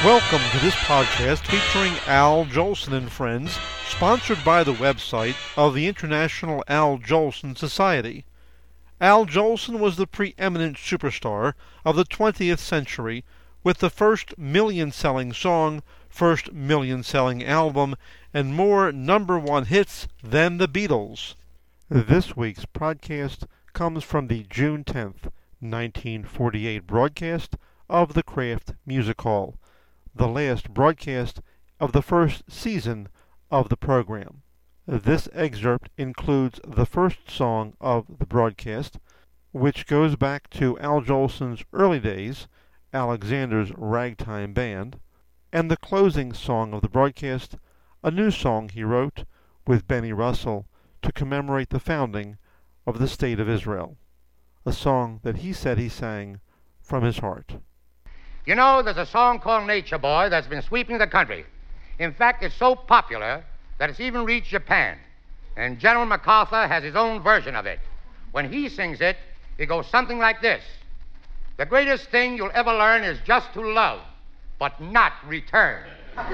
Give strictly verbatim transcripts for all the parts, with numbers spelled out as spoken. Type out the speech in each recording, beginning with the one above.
Welcome to this podcast featuring Al Jolson and Friends, sponsored by the website of the International Al Jolson Society. Al Jolson was the preeminent superstar of the twentieth century with the first million-selling song, first million-selling album, and more number one hits than the Beatles. This week's podcast comes from the June tenth, nineteen forty-eight broadcast of the Kraft Music Hall, the last broadcast of the first season of the program. This excerpt includes the first song of the broadcast, which goes back to Al Jolson's early days, Alexander's Ragtime Band, and the closing song of the broadcast, a new song he wrote with Benny Russell to commemorate the founding of the State of Israel, a song that he said he sang from his heart. You know, there's a song called Nature Boy that's been sweeping the country. In fact, it's so popular that it's even reached Japan. And General MacArthur has his own version of it. When he sings it, it goes something like this. The greatest thing you'll ever learn is just to love, but not return.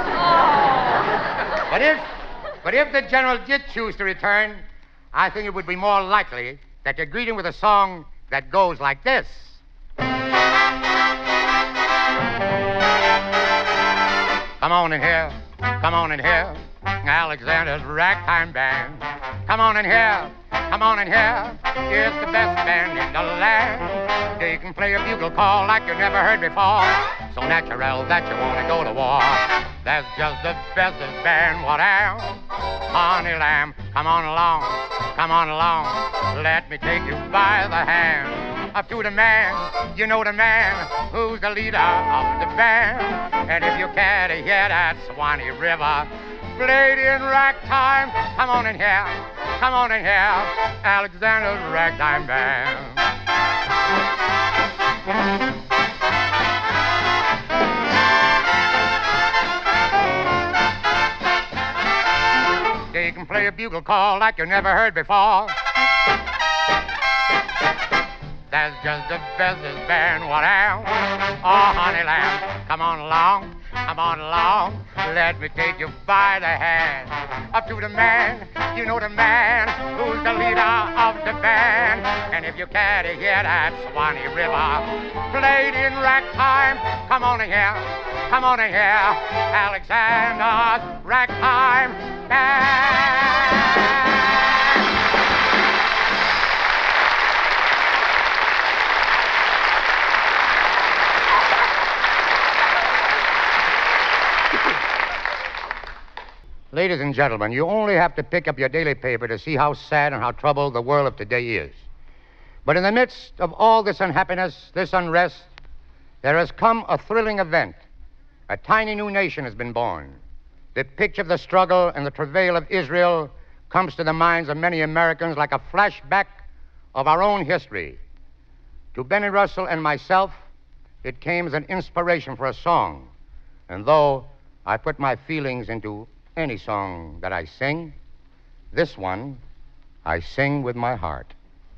but if but if the general did choose to return, I think it would be more likely that you'd greet him with a song that goes like this. Come on in here, come on in here, Alexander's Ragtime Band. Come on in here, come on in here, it's the best band in the land. They can play a bugle call like you never heard before, so natural that you want to go to war. That's just the bestest band, what am? Honey lamb, come on along, come on along, let me take you by the hand. Up to the man, you know the man, who's the leader of the band. And if you care to hear that Swanee River played in ragtime, come on in here, come on in here, Alexander's Ragtime Band. They can play a bugle call like you never heard before. That's just the bestest band, what am? Oh, honey lamb, come on along, come on along, let me take you by the hand. Up to the man, you know the man, who's the leader of the band. And if you care to hear that Swanee River played in ragtime, come on in here, come on in here, Alexander's Ragtime Band. Ladies and gentlemen, you only have to pick up your daily paper to see how sad and how troubled the world of today is. But in the midst of all this unhappiness, this unrest, there has come a thrilling event. A tiny new nation has been born. The picture of the struggle and the travail of Israel comes to the minds of many Americans like a flashback of our own history. To Benny Russell and myself, it came as an inspiration for a song. And though I put my feelings into any song that I sing, this one I sing with my heart.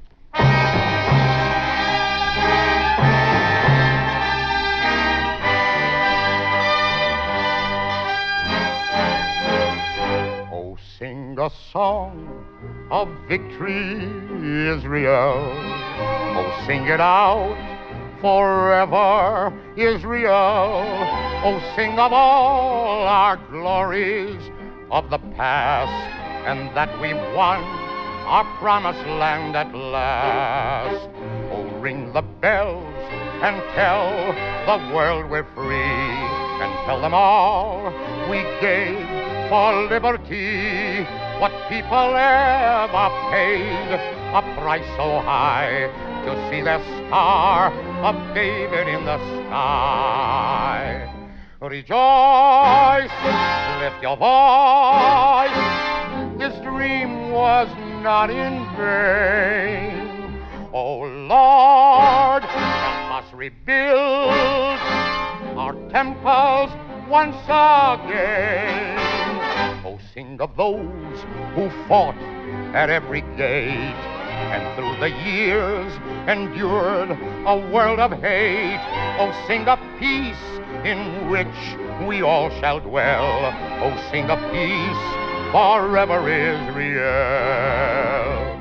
Oh, sing a song of victory, Israel. Oh, sing it out forever, Israel. Oh, sing of all our glories of the past, and that we've won our promised land at last. Oh, ring the bells and tell the world we're free, and tell them all we gave for liberty what people ever paid, a price so high to see the star of David in the sky. Rejoice, lift your voice, this dream was not in vain. Oh Lord, we must rebuild our temples once again. Oh, sing of those who fought at every gate and through the years endured a world of hate. Oh, sing of peace in which we all shall dwell. Oh, sing of peace forever is real.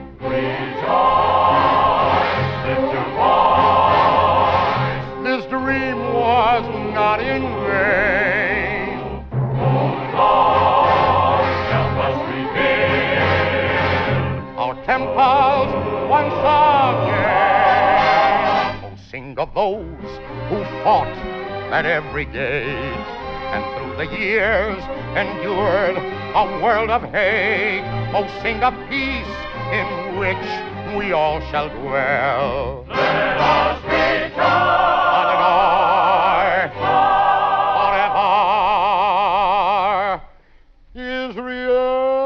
Rejoice, lift your voice. This dream was not in vain. Oh Lord, help us rebuild our temples once again. Oh, sing of those who fought at every gate, and through the years endured a world of hate. Oh, sing of peace in which we all shall dwell. Let us rejoice. Forever is real.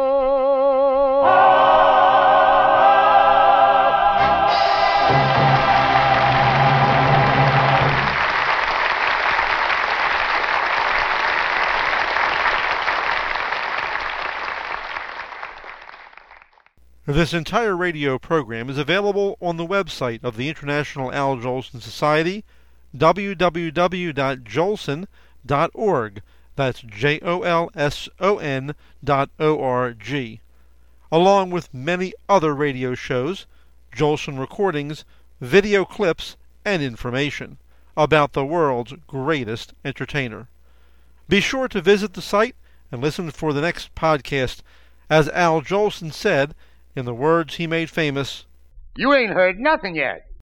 This entire radio program is available on the website of the International Al Jolson Society, w w w dot jolson dot org. That's J O L S O N dot O R G. Along with many other radio shows, Jolson recordings, video clips, and information about the world's greatest entertainer. Be sure to visit the site and listen for the next podcast. As Al Jolson said, in the words he made famous, You ain't heard nothing yet.